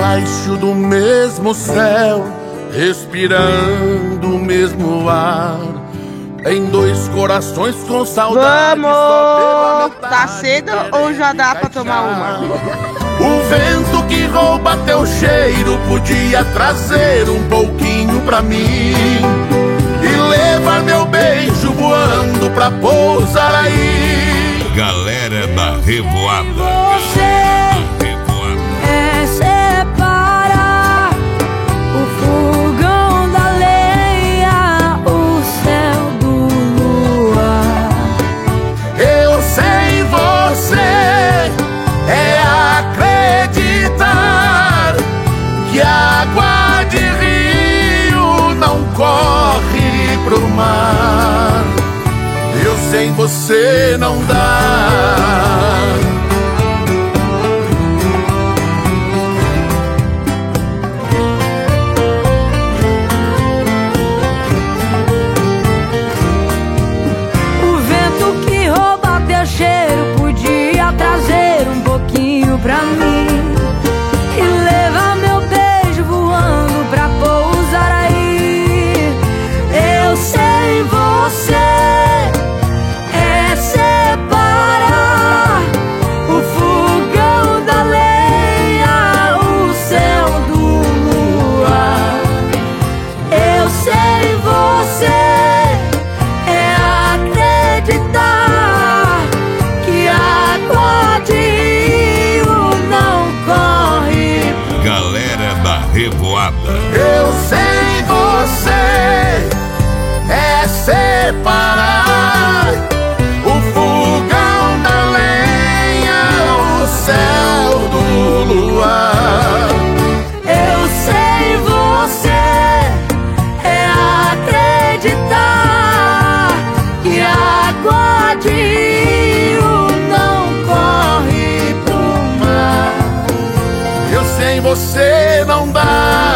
debaixo do mesmo céu, respirando o mesmo ar, em dois corações com saudade. Vamos! Tá cedo ou já dá pra tomar uma? O vento que rouba teu cheiro podia trazer um pouquinho pra mim e levar meu beijo voando pra pousar aí. Galera da Revoada. Pro mar, eu sem você não dá. O vento que rouba teu cheiro podia trazer um pouquinho pra mim e levar meu beijo voando pra pousar aí. Eu sem você é separar o fogão da lenha, o céu do luar. Eu sem você é acreditar que água de rio não corre. Galera da Revoada. Eu sem você é separar o fogão da lenha, o céu do luar. Eu sem você é acreditar que água de rio não corre pro mar. Eu sem você não dá.